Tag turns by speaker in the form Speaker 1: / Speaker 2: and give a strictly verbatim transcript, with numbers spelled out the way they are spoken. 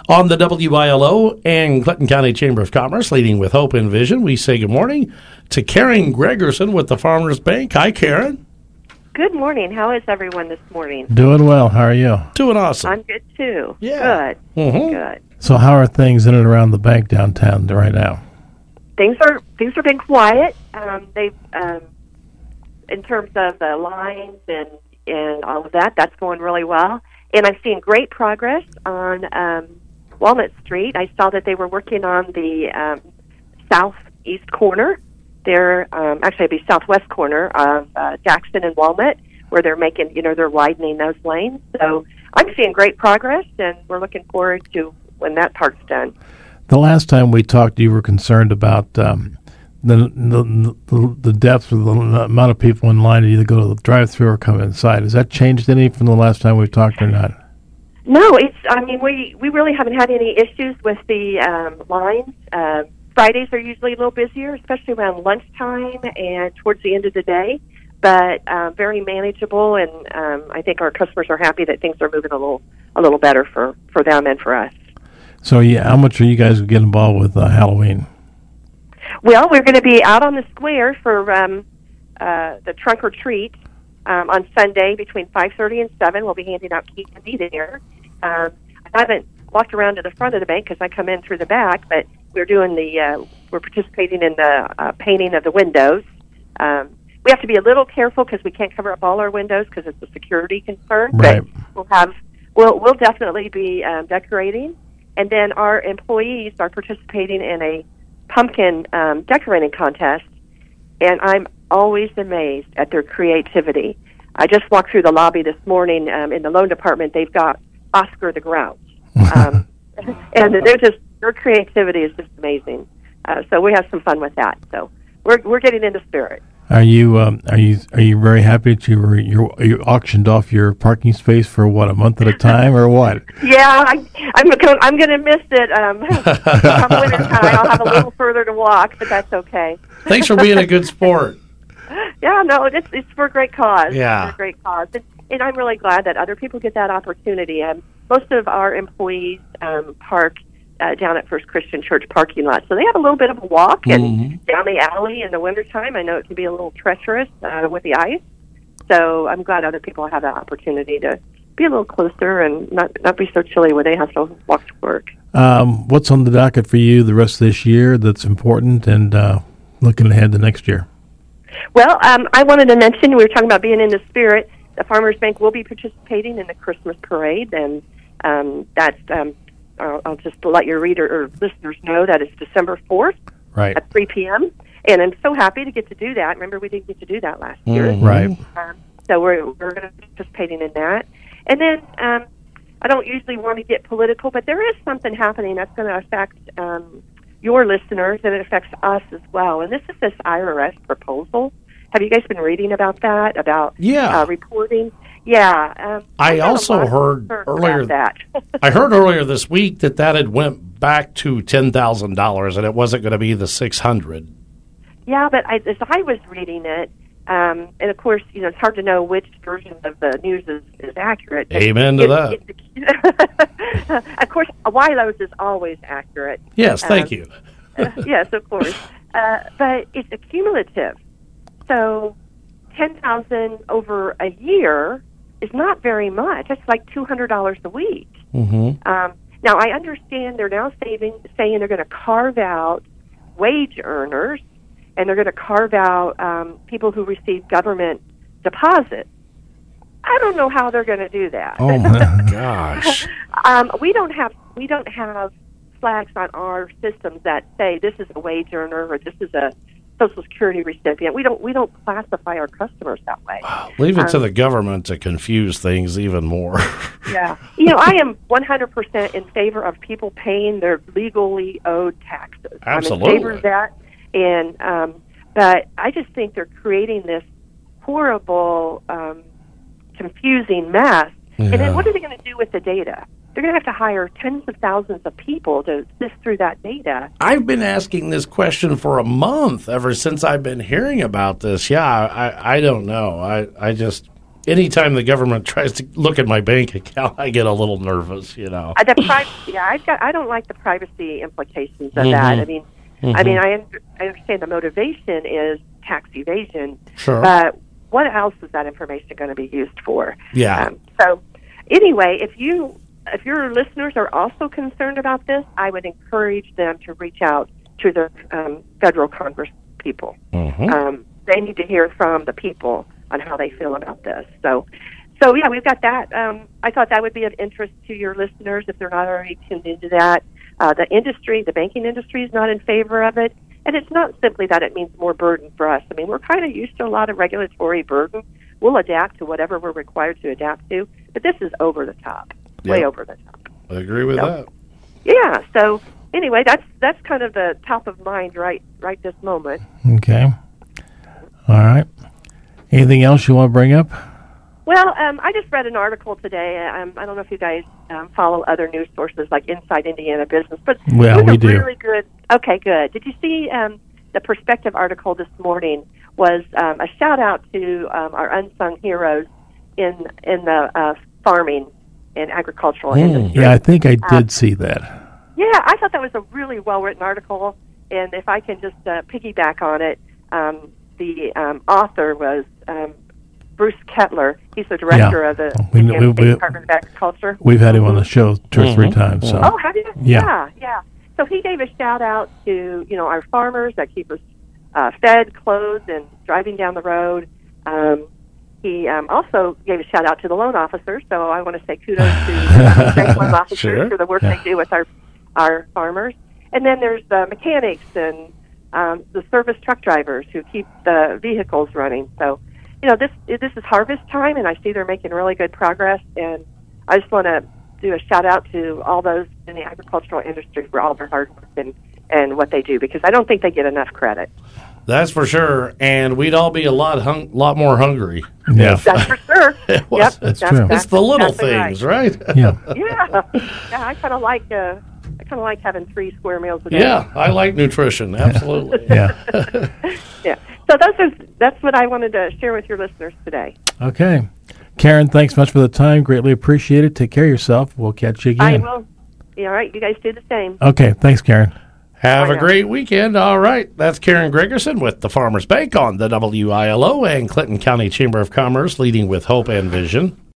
Speaker 1: On the W I L O and Clinton County Chamber of Commerce, leading with hope and vision, we say good morning to Karen Gregerson with the Farmers Bank. Hi, Karen.
Speaker 2: Good morning. How is everyone this morning?
Speaker 3: Doing well. How are you?
Speaker 1: Doing awesome.
Speaker 2: I'm good, too.
Speaker 1: Yeah.
Speaker 2: Good.
Speaker 1: Mm-hmm.
Speaker 2: Good.
Speaker 3: So how are things in and around the bank downtown right now?
Speaker 2: Things are things are being quiet. Um, they've um, in terms of the lines and, and all of that, that's going really well. And I'm seeing great progress on um, Walnut Street. I saw that they were working on the um, southeast corner. They're um, actually it'd be southwest corner of uh, Jackson and Walnut, where they're making, you know, they're widening those lanes. So I'm seeing great progress, and we're looking forward to when that part's done.
Speaker 3: The last time we talked, you were concerned about um, the, the the the depth of the amount of people in line to either go to the drive-thru or come inside. Has that changed any from the last time we talked or not?
Speaker 2: No, it's. I mean, we, we really haven't had any issues with the um, lines. Uh, Fridays are usually a little busier, especially around lunchtime and towards the end of the day, but uh, very manageable, and um, I think our customers are happy that things are moving a little a little better for, for them and for us.
Speaker 3: So, yeah, how much are you guys getting involved with uh, Halloween?
Speaker 2: Well, we're going to be out on the square for um, uh, the trunk or treat um, on Sunday between five thirty and seven. We'll be handing out candy there. Um, I haven't walked around to the front of the bank because I come in through the back, but we're doing the uh, we're participating in the uh, painting of the windows. Um, we have to be a little careful because we can't cover up all our windows because it's a security concern.
Speaker 3: Right.
Speaker 2: But we'll have we'll we'll definitely be um, decorating, and then our employees are participating in a pumpkin um, decorating contest, and I'm always amazed at their creativity. I just walked through the lobby this morning um, in the loan department. They've got Oscar the Grouch, um, and they're just their creativity is just amazing. Uh, so we have some fun with that. So we're we're getting into spirit.
Speaker 3: Are you um, are you are you very happy that you were you you auctioned off your parking space for what, a month at a time or what?
Speaker 2: Yeah, I, I'm gonna, I'm going to miss it. Um, come winter time, I'll have a little further to walk, but that's okay.
Speaker 1: Thanks for being a good sport.
Speaker 2: Yeah, no, it's it's for a great cause.
Speaker 1: Yeah,
Speaker 2: it's for a great cause, and, and I'm really glad that other people get that opportunity. Um, most of our employees um, park uh, down at First Christian Church parking lot, so they have a little bit of a walk and
Speaker 1: mm-hmm.
Speaker 2: down the alley in the wintertime. I know it can be a little treacherous uh, with the ice, so I'm glad other people have that opportunity to be a little closer and not not be so chilly when they have to walk to work.
Speaker 3: Um, what's on the docket for you the rest of this year that's important, and uh, looking ahead to next year?
Speaker 2: Well, um, I wanted to mention, we were talking about being in the spirit. The Farmers Bank will be participating in the Christmas parade, and um, that's, um, I'll, I'll just let your reader or listeners know that it's December fourth
Speaker 3: right.
Speaker 2: at three p.m., and I'm so happy to get to do that. Remember, we didn't get to do that last
Speaker 1: mm-hmm.
Speaker 2: year.
Speaker 3: Right.
Speaker 2: Um, so we're, we're going to be participating in that. And then um, I don't usually want to get political, but there is something happening that's going to affect um, your listeners, and it affects us as well. And this is this I R S proposal. Have you guys been reading about that, about
Speaker 1: yeah.
Speaker 2: uh, reporting? Yeah. Um,
Speaker 1: I also heard earlier
Speaker 2: that.
Speaker 1: I heard earlier this week that that had went back to ten thousand dollars, and it wasn't going to be the six hundred.
Speaker 2: Yeah, but I, as I was reading it, um, and of course, you know, it's hard to know which version of the news is, is accurate.
Speaker 1: Amen to
Speaker 2: it,
Speaker 1: that.
Speaker 2: It, of course, WILO's is always accurate.
Speaker 1: Yes, thank
Speaker 2: um,
Speaker 1: you.
Speaker 2: uh, yes, of course. Uh, but it's accumulative. So ten thousand dollars over a year is not very much. That's like two hundred dollars a week.
Speaker 1: Mm-hmm.
Speaker 2: Um, now, I understand they're now saving, saying they're going to carve out wage earners, and they're going to carve out um, people who receive government deposits. I don't know how they're going to do that.
Speaker 1: Oh my gosh!
Speaker 2: um, we don't have we don't have flags on our systems that say this is a wage earner or this is a Social Security recipient. We don't we don't classify our customers that way.
Speaker 1: Wow. Leave it
Speaker 2: um,
Speaker 1: to the government to confuse things even more.
Speaker 2: Yeah, you know, I am one hundred percent in favor of people paying their legally owed taxes.
Speaker 1: Absolutely.
Speaker 2: I'm in favor of that, and um, but I just think they're creating this horrible, um, confusing mess.
Speaker 1: Yeah.
Speaker 2: And then what are they going to do with the data? They're going to have to hire tens of thousands of people to sift through that data.
Speaker 1: I've been asking this question for a month ever since I've been hearing about this. Yeah, I, I don't know. I, I just, anytime the government tries to look at my bank account, I get a little nervous, you know.
Speaker 2: Uh, the pri- yeah, I've got. I don't like the privacy implications of
Speaker 1: Mhm.
Speaker 2: that. I mean,
Speaker 1: Mhm.
Speaker 2: I mean, I, un- I understand the motivation is tax evasion,
Speaker 1: Sure.
Speaker 2: but what else is that information going to be used for?
Speaker 1: Yeah.
Speaker 2: Um, so, anyway, if you if your listeners are also concerned about this, I would encourage them to reach out to the um, federal Congress people.
Speaker 1: Mhm.
Speaker 2: Um, they need to hear from the people on how they feel about this. So, so yeah, we've got that. Um, I thought that would be of interest to your listeners if they're not already tuned into that. Uh, the industry, the banking industry, is not in favor of it, and it's not simply that it means more burden for us. I mean, we're kind of used to a lot of regulatory burden. We'll adapt to whatever we're required to adapt to, but this is over the top, way
Speaker 1: Yep.
Speaker 2: over the top.
Speaker 1: I agree with
Speaker 2: So-
Speaker 1: that.
Speaker 2: Yeah. So anyway, that's that's kind of the top of mind right right this moment.
Speaker 3: Okay. All right. Anything else you want to bring up?
Speaker 2: Well, um, I just read an article today. Um, I don't know if you guys um, follow other news sources like Inside Indiana Business, but
Speaker 3: Well,
Speaker 2: it was
Speaker 3: we
Speaker 2: a
Speaker 3: do.
Speaker 2: really good. Okay, good. Did you see um, the Perspective article this morning? Was um, a shout out to um, our unsung heroes in in the uh, farming and agricultural
Speaker 1: Mm.
Speaker 2: industry.
Speaker 3: Yeah, I think I did
Speaker 2: Um,
Speaker 3: see that.
Speaker 2: Yeah, I thought that was a really well written article, and if I can just uh, piggyback on it, um, the um, author was um, Bruce Kettler. He's the director
Speaker 3: Yeah.
Speaker 2: of the
Speaker 3: We-
Speaker 2: Indiana
Speaker 3: we-
Speaker 2: State
Speaker 3: we-
Speaker 2: Department of Agriculture.
Speaker 3: We've had him on the show two or three
Speaker 1: Mhm.
Speaker 3: times. So.
Speaker 2: Oh, have you?
Speaker 3: Yeah.
Speaker 2: yeah, yeah. So he gave a shout out to you know our farmers that keep us uh, fed, clothed, and driving down the road. Um, he um, also gave a shout out to the loan officers. So I want to say kudos to the bank loan officers
Speaker 1: Sure.
Speaker 2: for the work
Speaker 1: Yeah.
Speaker 2: they do with our our farmers. And then there's the mechanics and um, the service truck drivers who keep the vehicles running. So you know this this is harvest time, and I see they're making really good progress. And I just want to do a shout out to all those in the agricultural industry for all their hard work and, and what they do, because I don't think they get enough credit.
Speaker 1: That's for sure. And we'd all be a lot hung- lot more hungry.
Speaker 3: Yeah.
Speaker 1: if-
Speaker 2: That's for sure.
Speaker 1: It was-
Speaker 2: Yep,
Speaker 3: That's
Speaker 2: that's,
Speaker 3: true.
Speaker 2: That's
Speaker 1: It's the little
Speaker 2: exactly
Speaker 1: things, right?
Speaker 3: Yeah.
Speaker 2: Yeah, yeah. I kind of like uh, I kind of like having three square meals a day.
Speaker 1: Yeah, I like nutrition. Absolutely.
Speaker 3: Yeah.
Speaker 2: yeah. So those are that's what I wanted to share with your listeners today.
Speaker 3: Okay. Karen, thanks much for the time. Greatly appreciate it. Take care of yourself. We'll catch you
Speaker 2: I
Speaker 3: again.
Speaker 2: will. Yeah, all right. You guys do the same.
Speaker 3: Okay. Thanks, Karen.
Speaker 1: Have
Speaker 2: Bye
Speaker 1: a
Speaker 2: now.
Speaker 1: great weekend. All right. That's Karen Gregerson with the Farmers Bank on the W I L O and Clinton County Chamber of Commerce, leading with hope and vision.